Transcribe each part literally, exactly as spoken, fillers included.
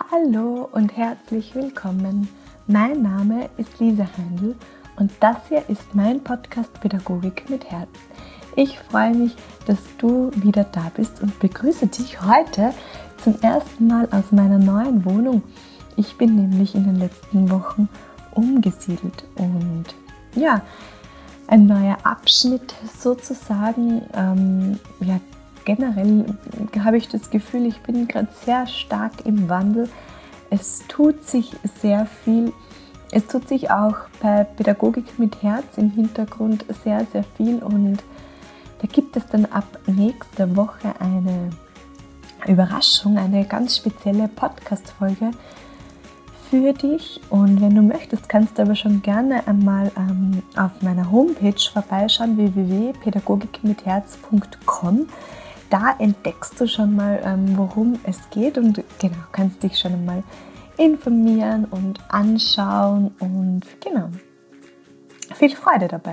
Hallo und herzlich willkommen. Mein Name ist Lisa Heindl und das hier ist mein Podcast Pädagogik mit Herz. Ich freue mich, dass du wieder da bist und begrüße dich heute zum ersten Mal aus meiner neuen Wohnung. Ich bin nämlich in den letzten Wochen umgesiedelt und ja, ein neuer Abschnitt sozusagen. Ähm, ja, generell habe ich das Gefühl, ich bin gerade sehr stark im Wandel. Es tut sich sehr viel. Es tut sich auch bei Pädagogik mit Herz im Hintergrund sehr, sehr viel. Und da gibt es dann ab nächster Woche eine Überraschung, eine ganz spezielle Podcast-Folge für dich. Und wenn du möchtest, kannst du aber schon gerne einmal ähm, auf meiner Homepage vorbeischauen, w w w punkt pädagogik mit herz punkt com. Da entdeckst du schon mal, ähm, worum es geht und genau, kannst dich schon einmal informieren und anschauen und genau, viel Freude dabei.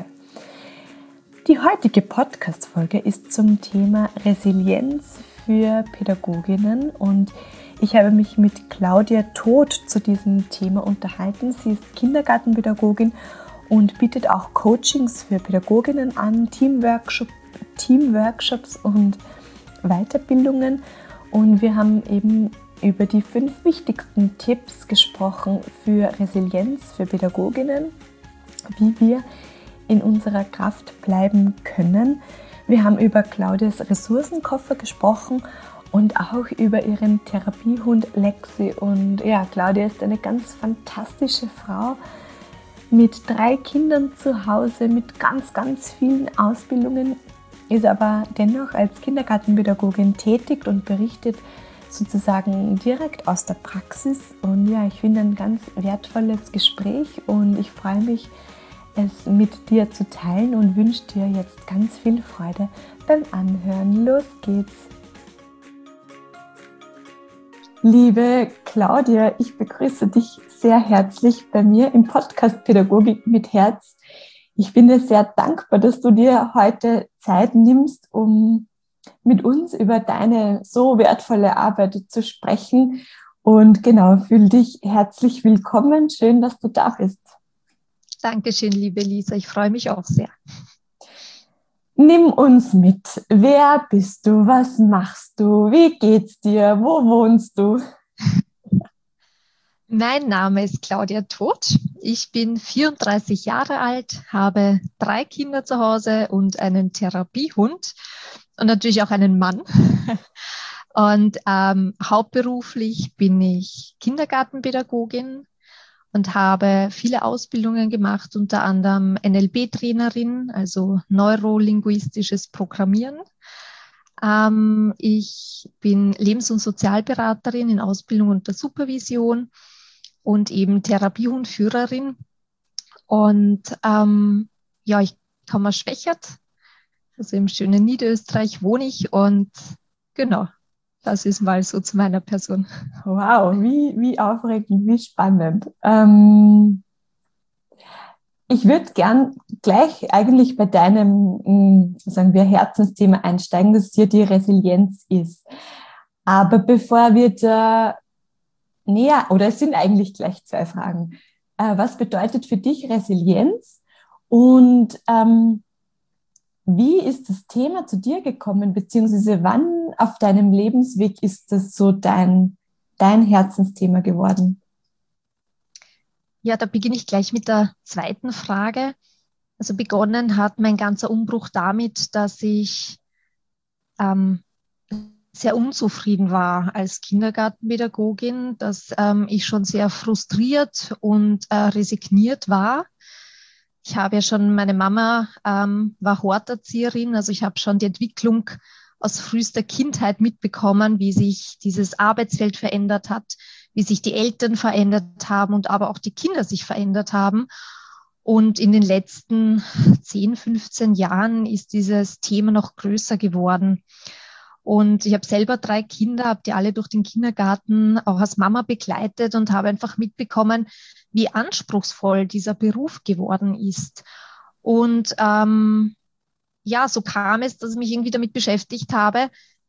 Die heutige Podcast-Folge ist zum Thema Resilienz für Pädagoginnen und ich habe mich mit Claudia Todt zu diesem Thema unterhalten. Sie ist Kindergartenpädagogin und bietet auch Coachings für Pädagoginnen an, Teamworkshop, Teamworkshops und Weiterbildungen. Und wir haben eben über die fünf wichtigsten Tipps gesprochen für Resilienz für Pädagoginnen, wie wir in unserer Kraft bleiben können. Wir haben über Claudias Ressourcenkoffer gesprochen und auch über ihren Therapiehund Lexi. Und ja, Claudia ist eine ganz fantastische Frau mit drei Kindern zu Hause, mit ganz, ganz vielen Ausbildungen, ist aber dennoch als Kindergartenpädagogin tätig und berichtet sozusagen direkt aus der Praxis. Und ja, ich finde ein ganz wertvolles Gespräch und ich freue mich, es mit dir zu teilen und wünsche dir jetzt ganz viel Freude beim Anhören. Los geht's! Liebe Claudia, ich begrüße dich sehr herzlich bei mir im Podcast Pädagogik mit Herz. Ich bin dir sehr dankbar, dass du dir heute Zeit nimmst, um mit uns über deine so wertvolle Arbeit zu sprechen. Und genau, fühl dich herzlich willkommen. Schön, dass du da bist. Dankeschön, liebe Lisa. Ich freue mich auch sehr. Nimm uns mit. Wer bist du? Was machst du? Wie geht's dir? Wo wohnst du? Mein Name ist Claudia Todt. Ich bin vierunddreißig Jahre alt, habe drei Kinder zu Hause und einen Therapiehund und natürlich auch einen Mann. Und ähm, hauptberuflich bin ich Kindergartenpädagogin und habe viele Ausbildungen gemacht, unter anderem N L P-Trainerin, also neurolinguistisches Programmieren. Ähm, ich bin Lebens- und Sozialberaterin in Ausbildung und der Supervision und eben Therapiehundführerin. Und ähm, ja, ich komme aus Schwechat, also im schönen Niederösterreich wohne ich und genau, das ist mal so zu meiner Person. Wow, wie, wie aufregend, wie spannend. Ähm, ich würde gern gleich eigentlich bei deinem, mh, sagen wir, Herzensthema einsteigen, das hier die Resilienz ist. Aber bevor wir da näher, oder es sind eigentlich gleich zwei Fragen. Äh, was bedeutet für dich Resilienz und ähm, wie ist das Thema zu dir gekommen, beziehungsweise wann auf deinem Lebensweg ist das so dein, dein Herzensthema geworden? Ja, da beginne ich gleich mit der zweiten Frage. Also begonnen hat mein ganzer Umbruch damit, dass ich ähm, sehr unzufrieden war als Kindergartenpädagogin, dass ähm, ich schon sehr frustriert und äh, resigniert war. Ich habe ja schon, meine Mama ähm, war Horterzieherin, also ich habe schon die Entwicklung aus frühester Kindheit mitbekommen, wie sich dieses Arbeitsfeld verändert hat, wie sich die Eltern verändert haben und aber auch die Kinder sich verändert haben. Und in den letzten zehn, fünfzehn Jahren ist dieses Thema noch größer geworden. Und ich habe selber drei Kinder, habe die alle durch den Kindergarten auch als Mama begleitet und habe einfach mitbekommen, wie anspruchsvoll dieser Beruf geworden ist. Und ähm, ja, so kam es, dass ich mich irgendwie damit beschäftigt habe,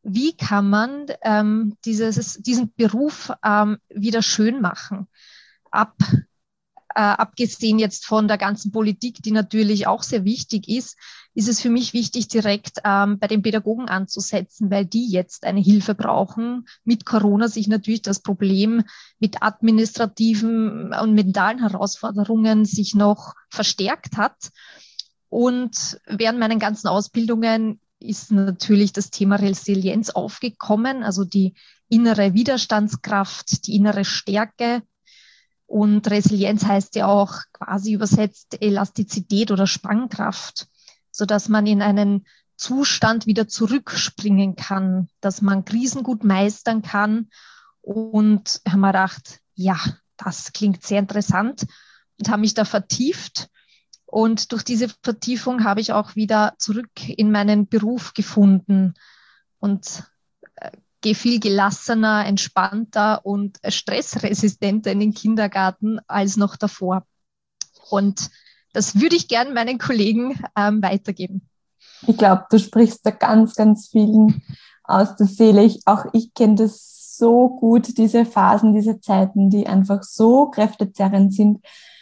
wie kann man ähm, dieses, diesen Beruf ähm, wieder schön machen. Ab, äh, abgesehen jetzt von der ganzen Politik, die natürlich auch sehr wichtig ist, ist es für mich wichtig, direkt ähm, bei den Pädagogen anzusetzen, weil die jetzt eine Hilfe brauchen. Mit Corona sich natürlich das Problem mit administrativen und mentalen Herausforderungen sich noch verstärkt hat. Und während meinen ganzen Ausbildungen ist natürlich das Thema Resilienz aufgekommen, also die innere Widerstandskraft, die innere Stärke. Und Resilienz heißt ja auch quasi übersetzt Elastizität oder Spannkraft, sodass man in einen Zustand wieder zurückspringen kann, dass man Krisen gut meistern kann. Und haben wir gedacht, ja, das klingt sehr interessant und habe mich da vertieft. Und durch diese Vertiefung habe ich auch wieder zurück in meinen Beruf gefunden und äh, gehe viel gelassener, entspannter und stressresistenter in den Kindergarten als noch davor. Und das würde ich gern meinen Kollegen ähm, weitergeben. Ich glaube, du sprichst da ganz, ganz vielen aus der Seele. Ich, auch ich kenne das so gut, diese Phasen, diese Zeiten, die einfach so kräftezerrend sind.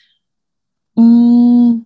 Mm.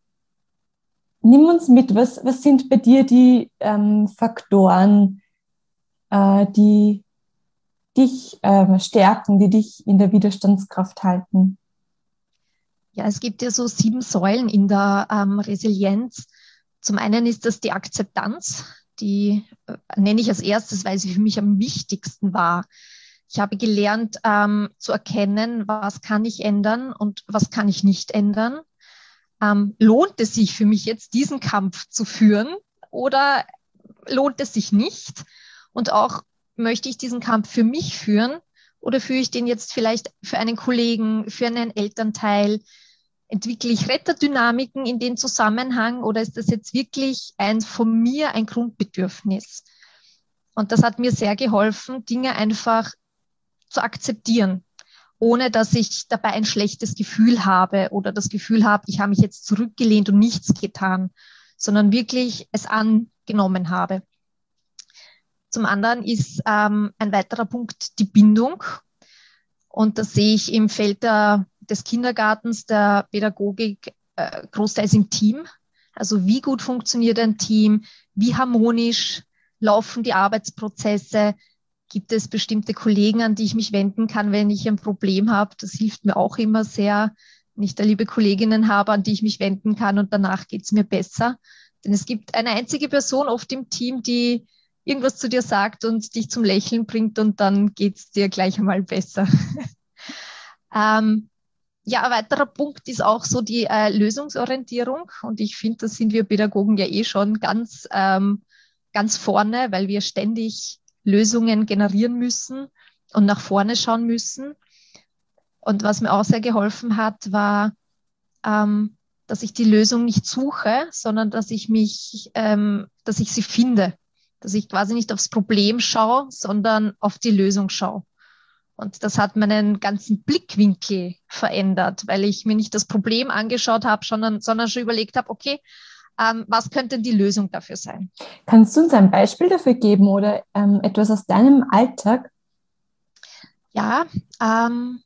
Nimm uns mit, was, was sind bei dir die ähm, Faktoren, äh, die dich äh, stärken, die dich in der Widerstandskraft halten? Ja, es gibt ja so sieben Säulen in der ähm, Resilienz. Zum einen ist das die Akzeptanz, die äh, nenne ich als erstes, weil sie für mich am wichtigsten war. Ich habe gelernt ähm, zu erkennen, was kann ich ändern und was kann ich nicht ändern. Ähm, lohnt es sich für mich jetzt, diesen Kampf zu führen oder lohnt es sich nicht? Und auch, möchte ich diesen Kampf für mich führen oder führe ich den jetzt vielleicht für einen Kollegen, für einen Elternteil? Entwickle ich Retterdynamiken in den Zusammenhang oder ist das jetzt wirklich ein von mir ein Grundbedürfnis? Und das hat mir sehr geholfen, Dinge einfach zu akzeptieren, ohne dass ich dabei ein schlechtes Gefühl habe oder das Gefühl habe, ich habe mich jetzt zurückgelehnt und nichts getan, sondern wirklich es angenommen habe. Zum anderen ist ähm, ein weiterer Punkt die Bindung. Und das sehe ich im Feld der, des Kindergartens, der Pädagogik, äh, großteils im Team. Also wie gut funktioniert ein Team, wie harmonisch laufen die Arbeitsprozesse, gibt es bestimmte Kollegen, an die ich mich wenden kann, wenn ich ein Problem habe. Das hilft mir auch immer sehr, wenn ich da liebe Kolleginnen habe, an die ich mich wenden kann und danach geht es mir besser. Denn es gibt eine einzige Person oft im Team, die irgendwas zu dir sagt und dich zum Lächeln bringt und dann geht es dir gleich einmal besser. ähm, ja, ein weiterer Punkt ist auch so die äh, Lösungsorientierung und ich finde, da sind wir Pädagogen ja eh schon ganz, ähm, ganz vorne, weil wir ständig Lösungen generieren müssen und nach vorne schauen müssen. Und was mir auch sehr geholfen hat, war, ähm, dass ich die Lösung nicht suche, sondern dass ich mich, ähm, dass ich sie finde. Dass ich quasi nicht aufs Problem schaue, sondern auf die Lösung schaue. Und das hat meinen ganzen Blickwinkel verändert, weil ich mir nicht das Problem angeschaut habe, sondern, sondern schon überlegt habe, okay, ähm, was könnte die Lösung dafür sein? Kannst du uns ein Beispiel dafür geben oder ähm, etwas aus deinem Alltag? Ja, ähm,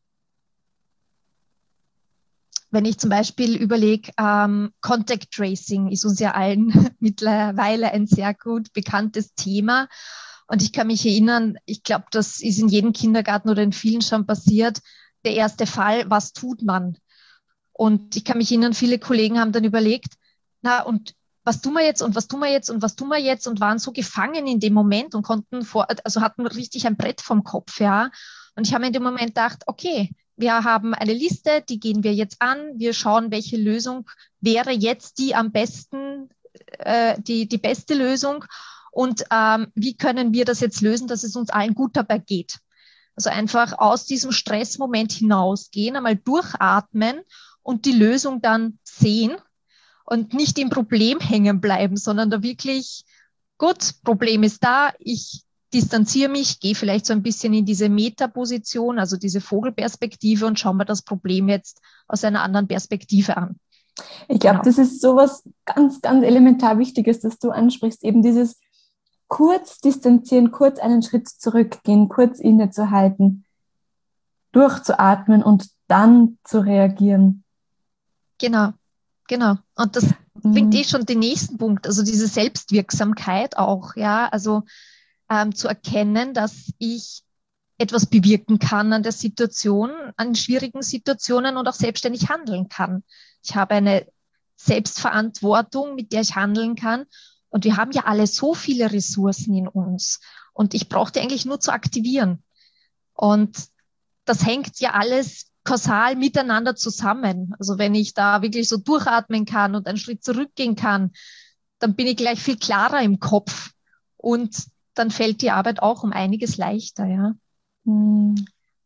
wenn ich zum Beispiel überlege, ähm, Contact Tracing ist uns ja allen mittlerweile ein sehr gut bekanntes Thema. Und ich kann mich erinnern, ich glaube, das ist in jedem Kindergarten oder in vielen schon passiert, der erste Fall, was tut man? Und ich kann mich erinnern, viele Kollegen haben dann überlegt, na und was tun wir jetzt und was tun wir jetzt und was tun wir jetzt und waren so gefangen in dem Moment und konnten vor, also hatten richtig ein Brett vom Kopf, ja. Und ich habe mir in dem Moment gedacht, okay, wir haben eine Liste, die gehen wir jetzt an. Wir schauen, welche Lösung wäre jetzt die am besten, äh, die, die beste Lösung. Und ähm, wie können wir das jetzt lösen, dass es uns allen gut dabei geht? Also einfach aus diesem Stressmoment hinausgehen, einmal durchatmen und die Lösung dann sehen und nicht im Problem hängen bleiben, sondern da wirklich, gut, Problem ist da, ich distanziere mich, gehe vielleicht so ein bisschen in diese Metaposition, also diese Vogelperspektive und schaue mir das Problem jetzt aus einer anderen Perspektive an. Ich glaube, Genau. das ist sowas ganz, ganz elementar Wichtiges, das du ansprichst, eben dieses kurz distanzieren, kurz einen Schritt zurückgehen, kurz innezuhalten, durchzuatmen und dann zu reagieren. Genau, genau. Und das bringt eh Mhm. schon den nächsten Punkt, also diese Selbstwirksamkeit auch, ja, also ähm, zu erkennen, dass ich etwas bewirken kann an der Situation, an schwierigen Situationen und auch selbstständig handeln kann. Ich habe eine Selbstverantwortung, mit der ich handeln kann. Und wir haben ja alle so viele Ressourcen in uns. Und ich brauche die eigentlich nur zu aktivieren. Und das hängt ja alles kausal miteinander zusammen. Also wenn ich da wirklich so durchatmen kann und einen Schritt zurückgehen kann, dann bin ich gleich viel klarer im Kopf. Und dann fällt die Arbeit auch um einiges leichter, ja. Mhm.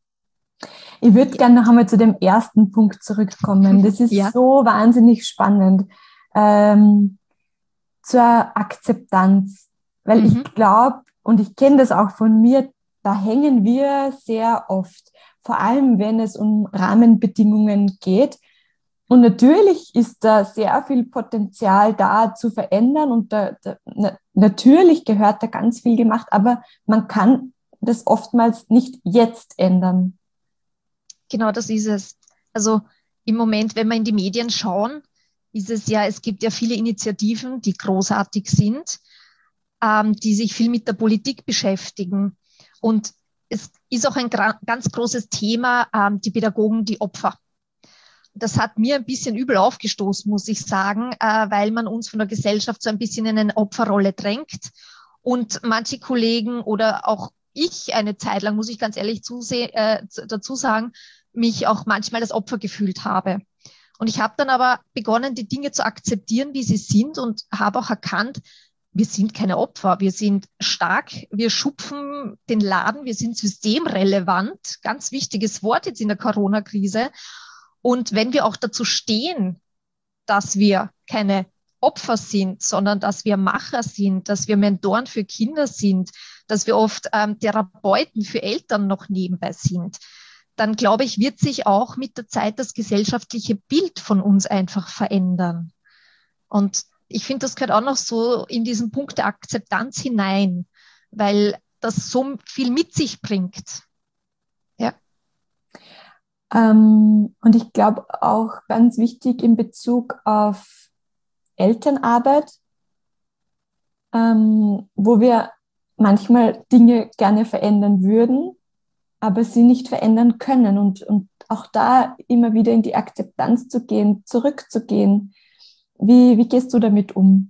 Ich würde gerne noch einmal zu dem ersten Punkt zurückkommen. Das ist Ja. so wahnsinnig spannend. Ähm, zur Akzeptanz. Weil Mhm. ich glaube, und ich kenne das auch von mir, da hängen wir sehr oft, vor allem wenn es um Rahmenbedingungen geht. Und natürlich ist da sehr viel Potenzial da zu verändern und da, da, na, natürlich gehört da ganz viel gemacht, aber man kann das oftmals nicht jetzt ändern. Genau, das ist es. Also im Moment, wenn wir in die Medien schauen, ist es ja, es gibt ja viele Initiativen, die großartig sind, ähm, die sich viel mit der Politik beschäftigen. Und es ist auch ein gra- ganz großes Thema, ähm, die Pädagogen, die Opfer. Das hat mir ein bisschen übel aufgestoßen, muss ich sagen, äh, weil man uns von der Gesellschaft so ein bisschen in eine Opferrolle drängt. Und manche Kollegen oder auch ich eine Zeit lang, muss ich ganz ehrlich zuse äh, dazu sagen, mich auch manchmal als Opfer gefühlt habe. Und ich habe dann aber begonnen, die Dinge zu akzeptieren, wie sie sind und habe auch erkannt, wir sind keine Opfer, wir sind stark, wir schupfen den Laden, wir sind systemrelevant, ganz wichtiges Wort jetzt in der Corona-Krise. Und wenn wir auch dazu stehen, dass wir keine Opfer sind, sondern dass wir Macher sind, dass wir Mentoren für Kinder sind, dass wir oft ähm, Therapeuten für Eltern noch nebenbei sind, dann glaube ich, wird sich auch mit der Zeit das gesellschaftliche Bild von uns einfach verändern. Und ich finde, das gehört auch noch so in diesen Punkt der Akzeptanz hinein, weil das so viel mit sich bringt. Ja. Ähm, und ich glaube auch ganz wichtig in Bezug auf Elternarbeit, ähm, wo wir manchmal Dinge gerne verändern würden, aber sie nicht verändern können. Und, und auch da immer wieder in die Akzeptanz zu gehen, zurückzugehen. Wie, wie gehst du damit um?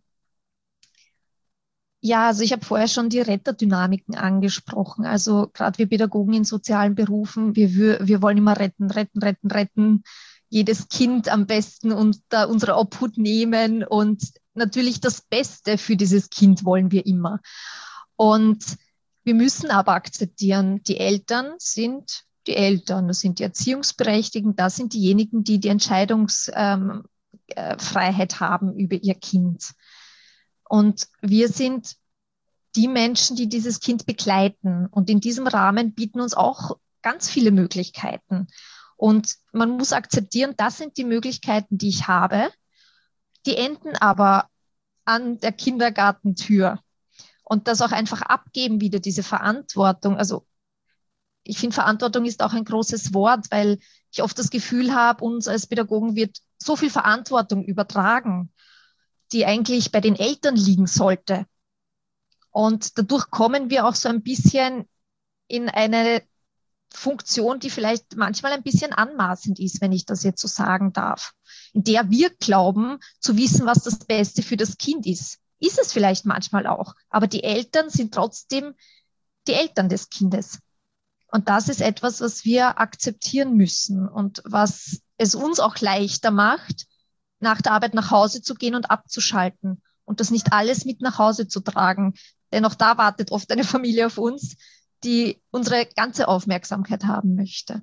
Ja, also ich habe vorher schon die Retterdynamiken angesprochen. Also gerade wir Pädagogen in sozialen Berufen, wir, wir, wir wollen immer retten, retten, retten, retten. Jedes Kind am besten unter unsere Obhut nehmen und natürlich das Beste für dieses Kind wollen wir immer. Und wir müssen aber akzeptieren, die Eltern sind die Eltern, das sind die Erziehungsberechtigten, das sind diejenigen, die die Entscheidungsfreiheit haben über ihr Kind. Und wir sind die Menschen, die dieses Kind begleiten. Und in diesem Rahmen bieten uns auch ganz viele Möglichkeiten. Und man muss akzeptieren, das sind die Möglichkeiten, die ich habe. Die enden aber an der Kindergartentür. Und das auch einfach abgeben, wieder diese Verantwortung. Also ich finde, Verantwortung ist auch ein großes Wort, weil ich oft das Gefühl habe, uns als Pädagogen wird so viel Verantwortung übertragen, die eigentlich bei den Eltern liegen sollte. Und dadurch kommen wir auch so ein bisschen in eine Funktion, die vielleicht manchmal ein bisschen anmaßend ist, wenn ich das jetzt so sagen darf, in der wir glauben zu wissen, was das Beste für das Kind ist. Ist es vielleicht manchmal auch, aber die Eltern sind trotzdem die Eltern des Kindes. Und das ist etwas, was wir akzeptieren müssen und was es uns auch leichter macht, nach der Arbeit nach Hause zu gehen und abzuschalten und das nicht alles mit nach Hause zu tragen. Denn auch da wartet oft eine Familie auf uns, die unsere ganze Aufmerksamkeit haben möchte.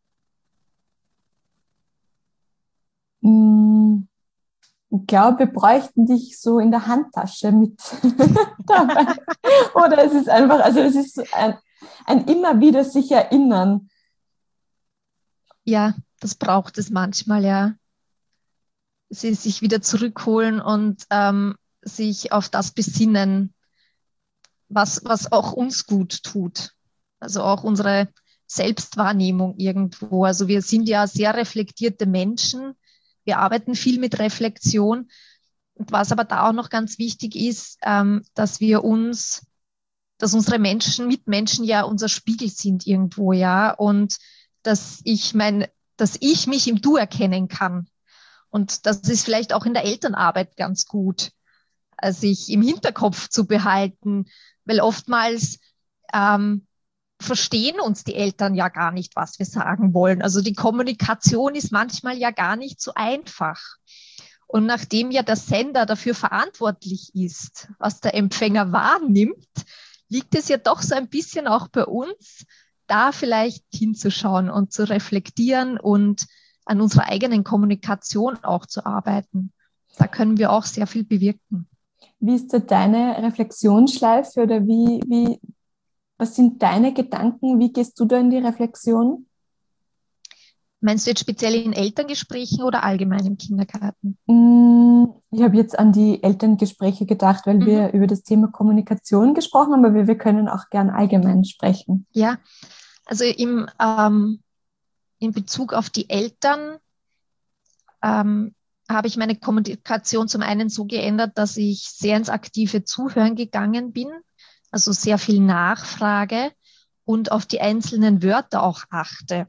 Hm, ich glaube, wir bräuchten dich so in der Handtasche mit dabei. Oder es ist einfach, also es ist so ein, ein immer wieder sich erinnern. Ja, das braucht es manchmal, ja. Sie sich wieder zurückholen und ähm, sich auf das besinnen, was, was auch uns gut tut. Also auch unsere Selbstwahrnehmung irgendwo. Also wir sind ja sehr reflektierte Menschen. Wir arbeiten viel mit Reflexion. Und was aber da auch noch ganz wichtig ist, ähm, dass wir uns, dass unsere Menschen, Mitmenschen ja unser Spiegel sind irgendwo, ja. Und dass ich mein, dass ich mich im Du erkennen kann. Und das ist vielleicht auch in der Elternarbeit ganz gut, äh, sich im Hinterkopf zu behalten, weil oftmals ähm, verstehen uns die Eltern ja gar nicht, was wir sagen wollen. Also die Kommunikation ist manchmal ja gar nicht so einfach. Und nachdem ja der Sender dafür verantwortlich ist, was der Empfänger wahrnimmt, liegt es ja doch so ein bisschen auch bei uns, da vielleicht hinzuschauen und zu reflektieren und an unserer eigenen Kommunikation auch zu arbeiten. Da können wir auch sehr viel bewirken. Wie ist da deine Reflexionsschleife oder wie, wie, was sind deine Gedanken? Wie gehst du da in die Reflexion? Meinst du jetzt speziell in Elterngesprächen oder allgemein im Kindergarten? Ich habe jetzt an die Elterngespräche gedacht, weil mhm. wir über das Thema Kommunikation gesprochen haben, aber wir können auch gern allgemein sprechen. Ja, also im, ähm, in Bezug auf die Eltern ähm, habe ich meine Kommunikation zum einen so geändert, dass ich sehr ins aktive Zuhören gegangen bin, also sehr viel nachfrage und auf die einzelnen Wörter auch achte.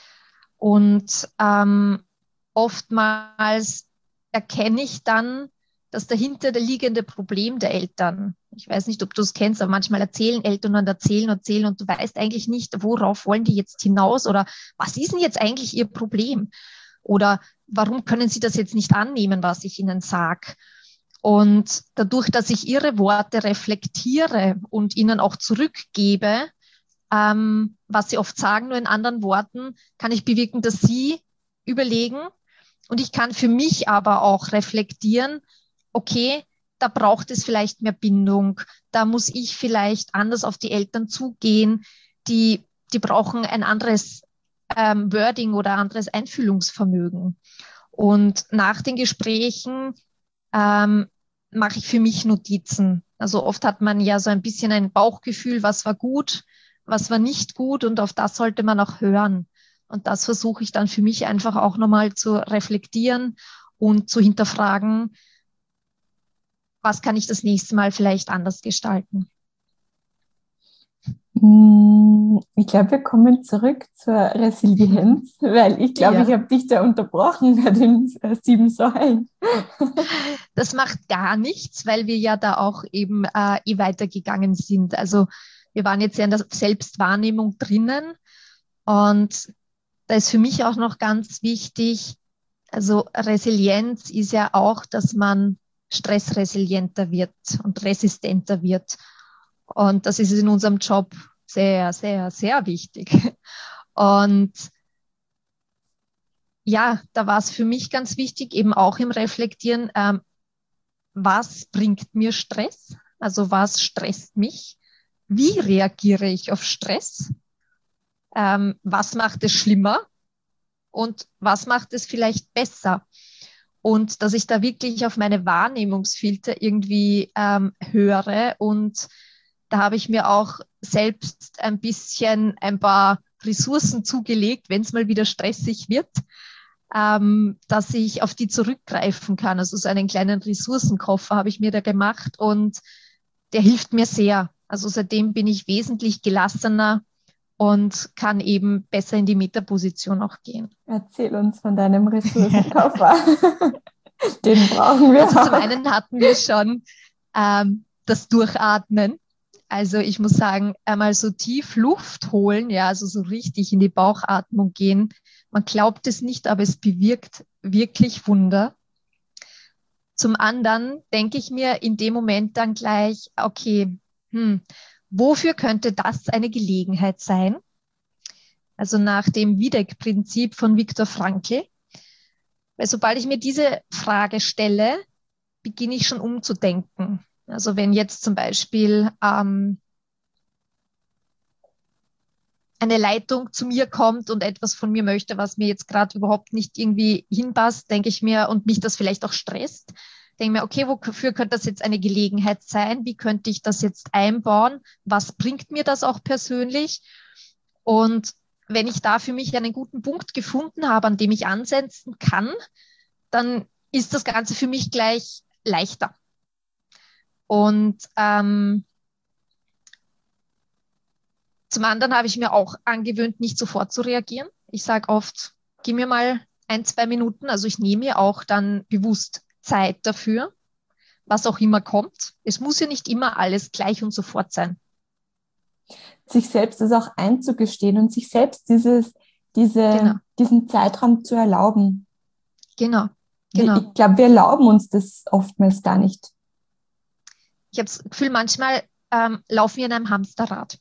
Und ähm, oftmals erkenne ich dann das dahinter liegende Problem der Eltern. Ich weiß nicht, ob du es kennst, aber manchmal erzählen Eltern und erzählen und erzählen und du weißt eigentlich nicht, worauf wollen die jetzt hinaus oder was ist denn jetzt eigentlich ihr Problem? Oder warum können sie das jetzt nicht annehmen, was ich ihnen sage? Und dadurch, dass ich ihre Worte reflektiere und ihnen auch zurückgebe, ähm, was sie oft sagen, nur in anderen Worten, kann ich bewirken, dass sie überlegen. Und ich kann für mich aber auch reflektieren, okay, da braucht es vielleicht mehr Bindung, da muss ich vielleicht anders auf die Eltern zugehen, die, die brauchen ein anderes ähm, Wording oder anderes Einfühlungsvermögen. Und nach den Gesprächen ähm, mache ich für mich Notizen. Also oft hat man ja so ein bisschen ein Bauchgefühl, was war gut, was war nicht gut und auf das sollte man auch hören. Und das versuche ich dann für mich einfach auch nochmal zu reflektieren und zu hinterfragen, was kann ich das nächste Mal vielleicht anders gestalten. Ich glaube, wir kommen zurück zur Resilienz, weil ich glaube, ja. ich habe dich da unterbrochen bei den sieben Säulen. Das macht gar nichts, weil wir ja da auch eben äh, eh weitergegangen sind. Also wir waren jetzt ja in der Selbstwahrnehmung drinnen und da ist für mich auch noch ganz wichtig, also Resilienz ist ja auch, dass man stressresilienter wird und resistenter wird. Und das ist in unserem Job sehr, sehr, sehr wichtig. Und ja, da war es für mich ganz wichtig, eben auch im Reflektieren, ähm, was bringt mir Stress? Also was stresst mich? Wie reagiere ich auf Stress? Ähm, was macht es schlimmer? Und was macht es vielleicht besser? Und dass ich da wirklich auf meine Wahrnehmungsfilter irgendwie ähm, höre. Und da habe ich mir auch selbst ein bisschen ein paar Ressourcen zugelegt, wenn es mal wieder stressig wird, ähm, dass ich auf die zurückgreifen kann. Also so einen kleinen Ressourcenkoffer habe ich mir da gemacht und der hilft mir sehr. Also seitdem bin ich wesentlich gelassener und kann eben besser in die Metaposition auch gehen. Erzähl uns von deinem Ressourcenkoffer. Den brauchen wir also auch. Zum einen hatten wir schon ähm, das Durchatmen. Also ich muss sagen, einmal so tief Luft holen, ja, also so richtig in die Bauchatmung gehen. Man glaubt es nicht, aber es bewirkt wirklich Wunder. Zum anderen denke ich mir in dem Moment dann gleich, okay, hm, wofür könnte das eine Gelegenheit sein? Also nach dem Wiedeck-Prinzip von Viktor Frankl. Weil sobald ich mir diese Frage stelle, beginne ich schon umzudenken. Also wenn jetzt zum Beispiel ähm, eine Leitung zu mir kommt und etwas von mir möchte, was mir jetzt gerade überhaupt nicht irgendwie hinpasst, denke ich mir, und mich das vielleicht auch stresst, denke mir, okay, wofür könnte das jetzt eine Gelegenheit sein? Wie könnte ich das jetzt einbauen? Was bringt mir das auch persönlich? Und wenn ich da für mich einen guten Punkt gefunden habe, an dem ich ansetzen kann, dann ist das Ganze für mich gleich leichter. Und ähm, zum anderen habe ich mir auch angewöhnt, nicht sofort zu reagieren. Ich sage oft, gib mir mal ein, zwei Minuten. Also ich nehme mir auch dann bewusst Zeit dafür, was auch immer kommt. Es muss ja nicht immer alles gleich und sofort sein. Sich selbst das auch einzugestehen und sich selbst dieses, diese, Genau, diesen Zeitraum zu erlauben. genau, Wir, genau. ich glaube, wir erlauben uns das oftmals gar nicht. Ich habe das Gefühl, manchmal ähm, laufen wir in einem Hamsterrad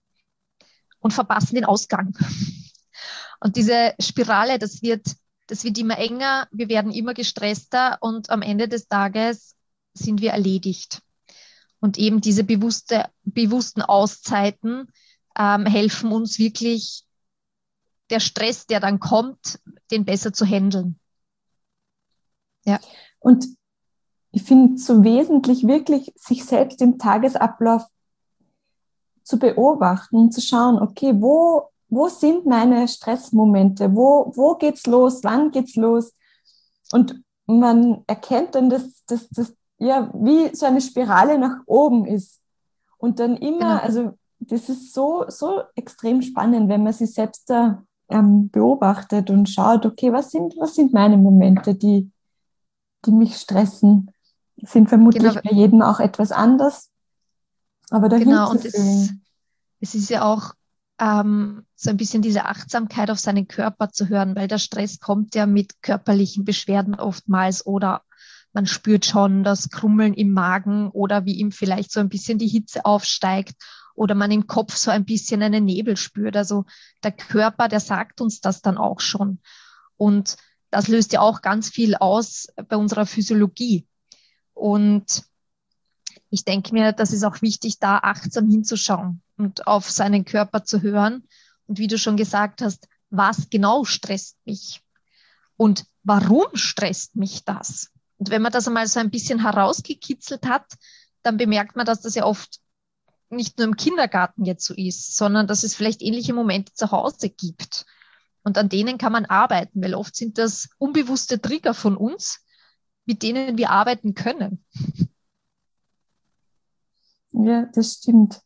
und verpassen den Ausgang. Und diese Spirale, das wird, das wird immer enger, wir werden immer gestresster und am Ende des Tages sind wir erledigt. Und eben diese bewusste, bewussten Auszeiten ähm, helfen uns wirklich, der Stress, der dann kommt, den besser zu handeln. Ja. Und ich finde es so wesentlich, wirklich sich selbst im Tagesablauf zu beobachten und zu schauen, okay, wo, wo sind meine Stressmomente? Wo, wo geht's los? Wann geht's los? Und man erkennt dann, dass das ja wie so eine Spirale nach oben ist. Und dann immer, Genau. also das ist so, so extrem spannend, wenn man sich selbst da ähm, beobachtet und schaut, okay, was sind, was sind meine Momente, die, die mich stressen? Sind Genau, vermutlich bei jedem auch etwas anders, aber dahin genau. zu Und es, fühlen. es ist ja auch ähm, so ein bisschen diese Achtsamkeit auf seinen Körper zu hören, weil der Stress kommt ja mit körperlichen Beschwerden oftmals oder man spürt schon das Krummeln im Magen oder wie ihm vielleicht so ein bisschen die Hitze aufsteigt oder man im Kopf so ein bisschen einen Nebel spürt. Also der Körper, der sagt uns das dann auch schon. Und das löst ja auch ganz viel aus bei unserer Physiologie. Und ich denke mir, das ist auch wichtig, da achtsam hinzuschauen und auf seinen Körper zu hören. Und wie du schon gesagt hast, was genau stresst mich? Und warum stresst mich das? Und wenn man das einmal so ein bisschen herausgekitzelt hat, dann bemerkt man, dass das ja oft nicht nur im Kindergarten jetzt so ist, sondern dass es vielleicht ähnliche Momente zu Hause gibt. Und an denen kann man arbeiten, weil oft sind das unbewusste Trigger von uns, mit denen wir arbeiten können. Ja, das stimmt.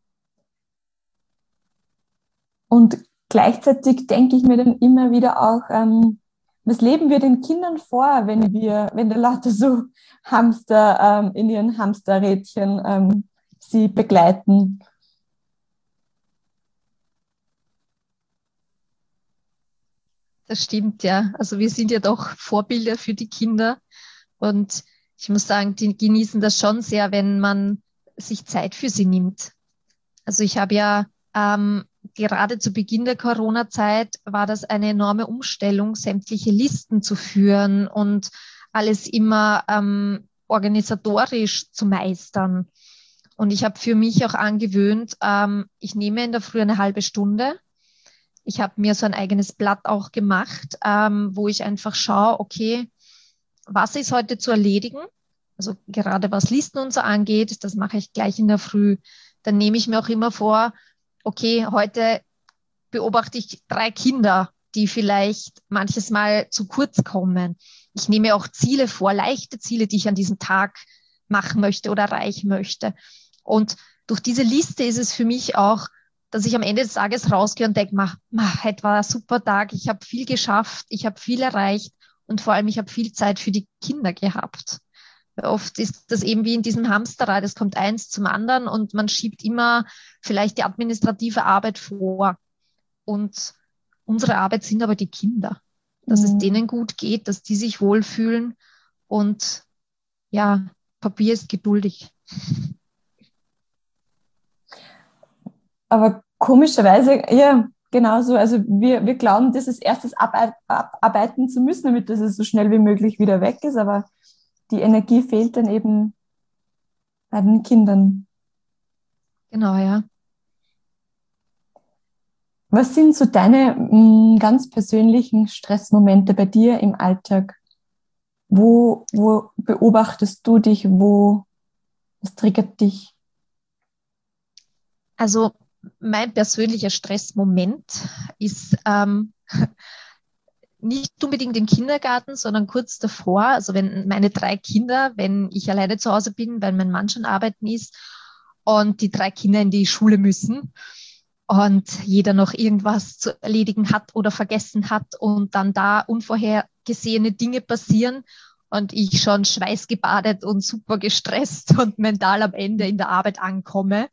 Und gleichzeitig denke ich mir dann immer wieder auch, ähm, was leben wir den Kindern vor, wenn wir, wenn da lauter so Hamster ähm, in ihren Hamsterrädchen ähm, sie begleiten? Das stimmt, ja. Also wir sind ja doch Vorbilder für die Kinder. Und ich muss sagen, die genießen das schon sehr, wenn man sich Zeit für sie nimmt. Also ich habe ja ähm, gerade zu Beginn der Corona-Zeit war das eine enorme Umstellung, sämtliche Listen zu führen und alles immer ähm, organisatorisch zu meistern. Und ich habe für mich auch angewöhnt, ähm, ich nehme in der Früh eine halbe Stunde. Ich habe mir so ein eigenes Blatt auch gemacht, ähm, wo ich einfach schaue, okay, was ist heute zu erledigen? Also gerade was Listen und so angeht, das mache ich gleich in der Früh. Dann nehme ich mir auch immer vor, okay, heute beobachte ich drei Kinder, die vielleicht manches Mal zu kurz kommen. Ich nehme auch Ziele vor, leichte Ziele, die ich an diesem Tag machen möchte oder erreichen möchte. Und durch diese Liste ist es für mich auch, dass ich am Ende des Tages rausgehe und denke, ma, ma, heute war ein super Tag, ich habe viel geschafft, ich habe viel erreicht und vor allem ich habe viel Zeit für die Kinder gehabt. Oft ist das eben wie in diesem Hamsterrad, es kommt eins zum anderen und man schiebt immer vielleicht die administrative Arbeit vor. Und unsere Arbeit sind aber die Kinder, dass es Mhm. denen gut geht, dass die sich wohlfühlen und ja, Papier ist geduldig. Aber komischerweise, ja, genauso. Also wir, wir glauben, das als erstes abar- abarbeiten zu müssen, damit das so schnell wie möglich wieder weg ist. Aber die Energie fehlt dann eben bei den Kindern. Genau, ja. Was sind so deine mh, ganz persönlichen Stressmomente bei dir im Alltag? Wo, wo beobachtest du dich? Wo, was triggert dich? Also mein persönlicher Stressmoment ist ähm, nicht unbedingt im Kindergarten, sondern kurz davor. Also wenn meine drei Kinder, wenn ich alleine zu Hause bin, weil mein Mann schon arbeiten ist und die drei Kinder in die Schule müssen und jeder noch irgendwas zu erledigen hat oder vergessen hat und dann da unvorhergesehene Dinge passieren und ich schon schweißgebadet und super gestresst und mental am Ende in der Arbeit ankomme.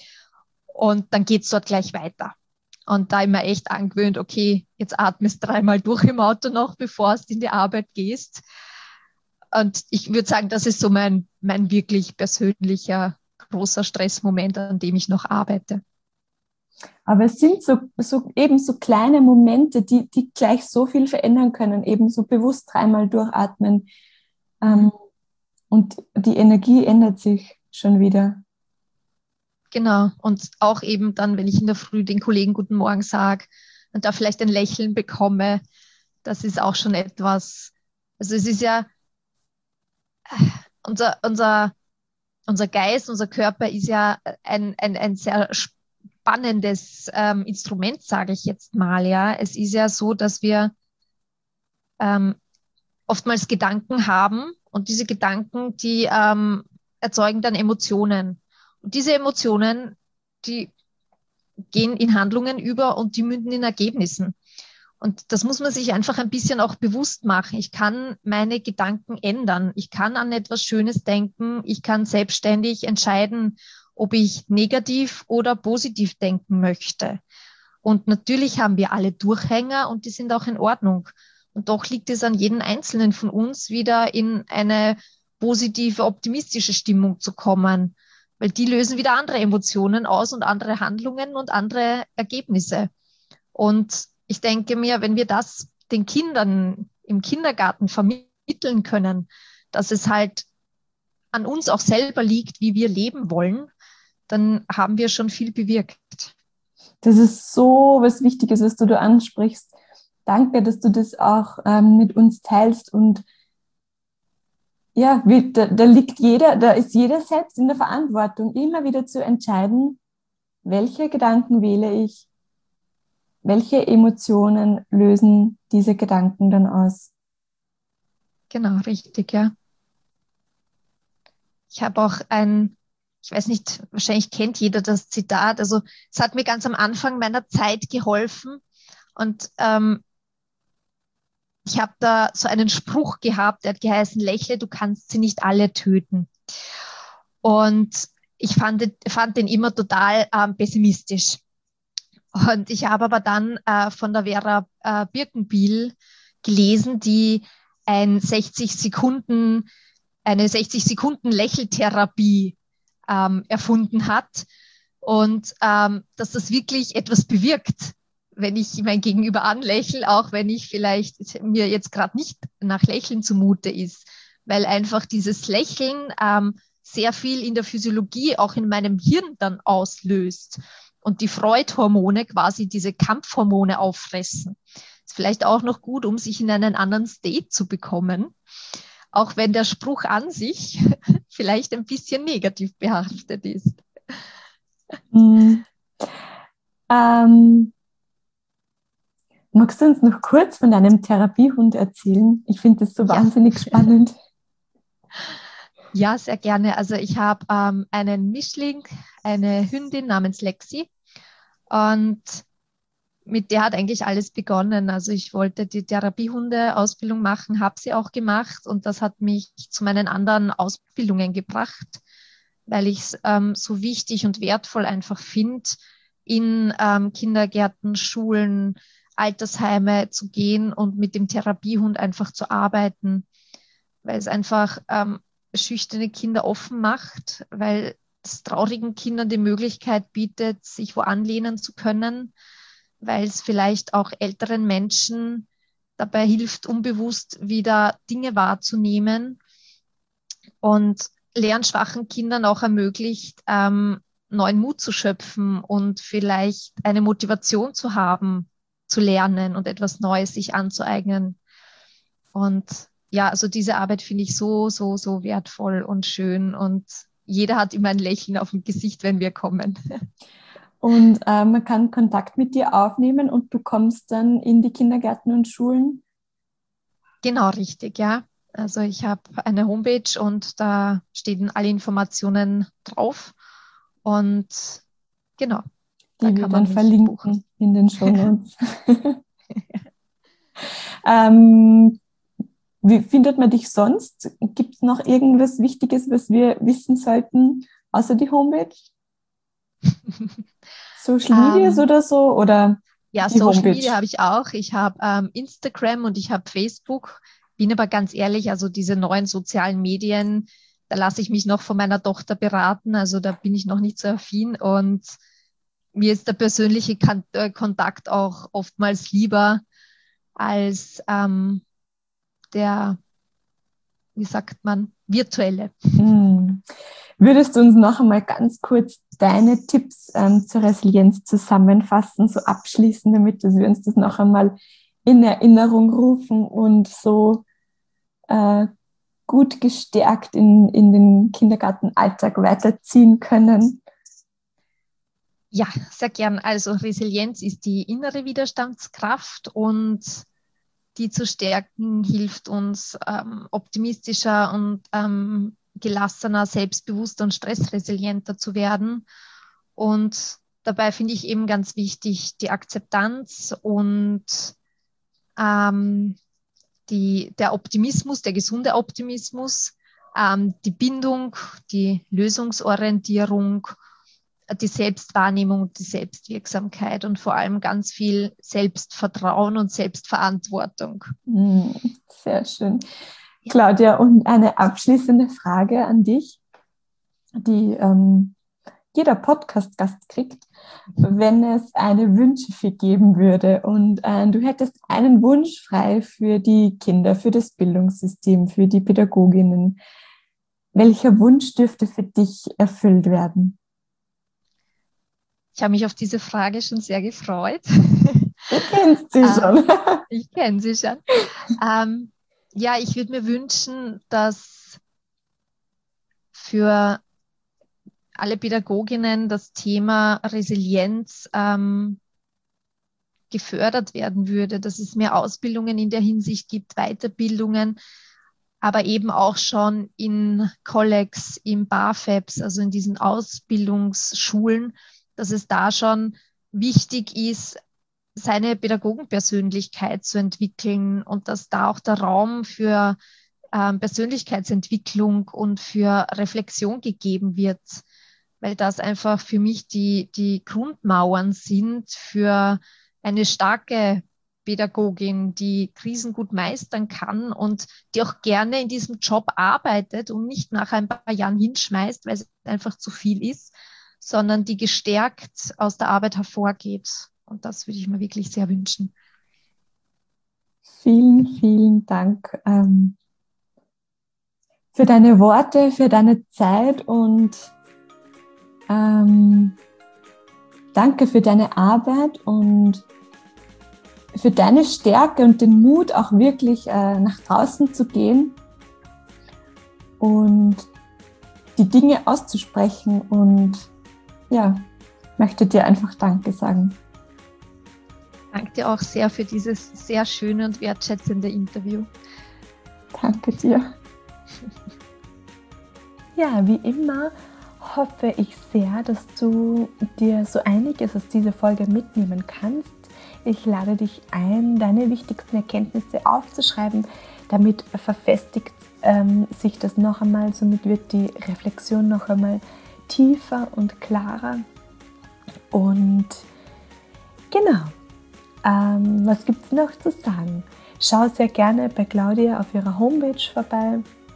Und dann geht es dort gleich weiter. Und da immer echt angewöhnt, okay, jetzt atmest dreimal durch im Auto noch, bevor du in die Arbeit gehst. Und ich würde sagen, das ist so mein, mein wirklich persönlicher großer Stressmoment, an dem ich noch arbeite. Aber es sind so, so eben so kleine Momente, die, die gleich so viel verändern können. Eben so bewusst dreimal durchatmen. Ähm, und die Energie ändert sich schon wieder. Genau. Und auch eben dann, wenn ich in der Früh den Kollegen Guten Morgen sage und da vielleicht ein Lächeln bekomme, das ist auch schon etwas. Also es ist ja, unser, unser, unser Geist, unser Körper ist ja ein, ein, ein sehr spannendes ähm, Instrument, sage ich jetzt mal. Ja, es ist ja so, dass wir ähm, oftmals Gedanken haben und diese Gedanken, die ähm, erzeugen dann Emotionen. Und diese Emotionen, die gehen in Handlungen über und die münden in Ergebnissen. Und das muss man sich einfach ein bisschen auch bewusst machen. Ich kann meine Gedanken ändern. Ich kann an etwas Schönes denken. Ich kann selbstständig entscheiden, ob ich negativ oder positiv denken möchte. Und natürlich haben wir alle Durchhänger und die sind auch in Ordnung. Und doch liegt es an jedem Einzelnen von uns, wieder in eine positive, optimistische Stimmung zu kommen, weil die lösen wieder andere Emotionen aus und andere Handlungen und andere Ergebnisse. Und ich denke mir, wenn wir das den Kindern im Kindergarten vermitteln können, dass es halt an uns auch selber liegt, wie wir leben wollen, dann haben wir schon viel bewirkt. Das ist so was Wichtiges, was du da ansprichst. Danke, dass du das auch ähm, mit uns teilst. Und ja, wie, da, da liegt jeder, da ist jeder selbst in der Verantwortung, immer wieder zu entscheiden, welche Gedanken wähle ich, welche Emotionen lösen diese Gedanken dann aus. Genau, richtig, ja. Ich habe auch ein, ich weiß nicht, wahrscheinlich kennt jeder das Zitat. Also es hat mir ganz am Anfang meiner Zeit geholfen. Und ähm, ich habe da so einen Spruch gehabt, der hat geheißen, lächle, du kannst sie nicht alle töten. Und ich fand, fand den immer total ähm, pessimistisch. Und ich habe aber dann äh, von der Vera äh, Birkenbiel gelesen, die ein sechzig Sekunden, eine sechzig Sekunden Lächeltherapie ähm, erfunden hat und ähm, dass das wirklich etwas bewirkt, wenn ich mein Gegenüber anlächle, auch wenn ich vielleicht mir jetzt gerade nicht nach Lächeln zumute ist, weil einfach dieses Lächeln ähm, sehr viel in der Physiologie auch in meinem Hirn dann auslöst und die Freudhormone quasi diese Kampfhormone auffressen. Ist vielleicht auch noch gut, um sich in einen anderen State zu bekommen, auch wenn der Spruch an sich vielleicht ein bisschen negativ behaftet ist. Mhm. Ähm, magst du uns noch kurz von deinem Therapiehund erzählen? Ich finde das so Ja. wahnsinnig spannend. Ja, sehr gerne. Also ich habe ähm, einen Mischling, eine Hündin namens Lexi und mit der hat eigentlich alles begonnen. Also ich wollte die Therapiehunde-Ausbildung machen, habe sie auch gemacht und das hat mich zu meinen anderen Ausbildungen gebracht, weil ich es ähm, so wichtig und wertvoll einfach finde, in ähm, Kindergärten, Schulen, Altersheime zu gehen und mit dem Therapiehund einfach zu arbeiten, weil es einfach ähm, schüchterne Kinder offen macht, weil es traurigen Kindern die Möglichkeit bietet, sich wo anlehnen zu können, weil es vielleicht auch älteren Menschen dabei hilft, unbewusst wieder Dinge wahrzunehmen und lernschwachen Kindern auch ermöglicht, ähm, neuen Mut zu schöpfen und vielleicht eine Motivation zu haben, zu lernen und etwas Neues sich anzueignen. Und ja, also diese Arbeit finde ich so, so, so wertvoll und schön und jeder hat immer ein Lächeln auf dem Gesicht, wenn wir kommen. Und äh, man kann Kontakt mit dir aufnehmen und du kommst dann in die Kindergärten und Schulen. Genau, richtig, ja. Also ich habe eine Homepage und da stehen alle Informationen drauf und genau, da Die wir kann dann man mich buchen. verlinken in den Shownotes. ähm, Wie findet man dich sonst? Gibt es noch irgendwas Wichtiges, was wir wissen sollten, außer die Homepage? Social Medias Ähm, oder so? Oder ja, die Social Homepage? Media habe ich auch. Ich habe ähm, Instagram und ich habe Facebook. Bin aber ganz ehrlich, also diese neuen sozialen Medien, da lasse ich mich noch von meiner Tochter beraten. Also da bin ich noch nicht so affin und mir ist der persönliche Kan äh, Kontakt auch oftmals lieber als ähm, der, wie sagt man, virtuelle. Hm. Würdest du uns noch einmal ganz kurz deine Tipps ähm, zur Resilienz zusammenfassen, so abschließen, damit dass wir uns das noch einmal in Erinnerung rufen und so äh, gut gestärkt in, in den Kindergartenalltag weiterziehen können? Ja, sehr gern. Also Resilienz ist die innere Widerstandskraft und die zu stärken hilft uns ähm, optimistischer und ähm, gelassener, selbstbewusster und stressresilienter zu werden. Und dabei finde ich eben ganz wichtig die Akzeptanz und ähm, die, der Optimismus, der gesunde Optimismus, ähm, die Bindung, die Lösungsorientierung, die Selbstwahrnehmung, die Selbstwirksamkeit und vor allem ganz viel Selbstvertrauen und Selbstverantwortung. Hm, sehr schön. Ja. Claudia, und eine abschließende Frage an dich, die ähm, jeder Podcast-Gast kriegt. Wenn es eine Wünschefee geben würde und äh, du hättest einen Wunsch frei für die Kinder, für das Bildungssystem, für die Pädagoginnen, welcher Wunsch dürfte für dich erfüllt werden? Ich habe mich auf diese Frage schon sehr gefreut. Du kennst sie äh, schon. ich kenne sie schon. Ähm, ja, ich würde mir wünschen, dass für alle Pädagoginnen das Thema Resilienz ähm, gefördert werden würde, dass es mehr Ausbildungen in der Hinsicht gibt, Weiterbildungen, aber eben auch schon in Kollegs, im BAföBs, also in diesen Ausbildungsschulen, dass es da schon wichtig ist, seine Pädagogenpersönlichkeit zu entwickeln und dass da auch der Raum für ähm, Persönlichkeitsentwicklung und für Reflexion gegeben wird, weil das einfach für mich die, die Grundmauern sind für eine starke Pädagogin, die Krisen gut meistern kann und die auch gerne in diesem Job arbeitet und nicht nach ein paar Jahren hinschmeißt, weil es einfach zu viel ist, sondern die gestärkt aus der Arbeit hervorgeht. Und das würde ich mir wirklich sehr wünschen. Vielen, vielen Dank ähm, für deine Worte, für deine Zeit und ähm, danke für deine Arbeit und für deine Stärke und den Mut, auch wirklich äh, nach draußen zu gehen und die Dinge auszusprechen. Und ja, möchte dir einfach Danke sagen. Danke dir auch sehr für dieses sehr schöne und wertschätzende Interview. Danke dir. Ja, wie immer hoffe ich sehr, dass du dir so einiges aus dieser Folge mitnehmen kannst. Ich lade dich ein, deine wichtigsten Erkenntnisse aufzuschreiben. Damit verfestigt ähm, sich das noch einmal. Somit wird die Reflexion noch einmal tiefer und klarer. Und genau, ähm, was gibt es noch zu sagen? Schau sehr gerne bei Claudia auf ihrer Homepage vorbei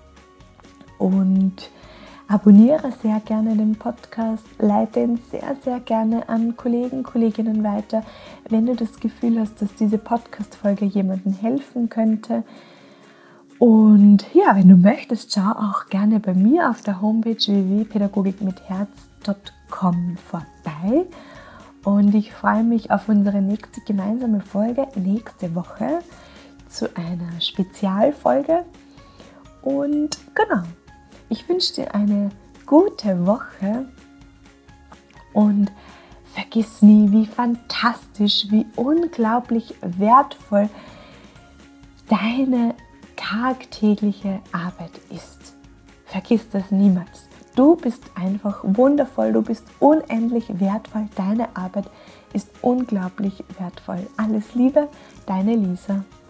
und abonniere sehr gerne den Podcast, leite ihn sehr, sehr gerne an Kollegen, Kolleginnen weiter, wenn du das Gefühl hast, dass diese Podcast-Folge jemandem helfen könnte. Und ja, wenn du möchtest, schau auch gerne bei mir auf der Homepage w w w punkt pädagogik mit herz punkt com vorbei. Und ich freue mich auf unsere nächste gemeinsame Folge nächste Woche zu einer Spezialfolge. Und genau, ich wünsche dir eine gute Woche und vergiss nie, wie fantastisch, wie unglaublich wertvoll deine tagtägliche Arbeit ist. Vergiss das niemals. Du bist einfach wundervoll, du bist unendlich wertvoll, deine Arbeit ist unglaublich wertvoll. Alles Liebe, deine Lisa.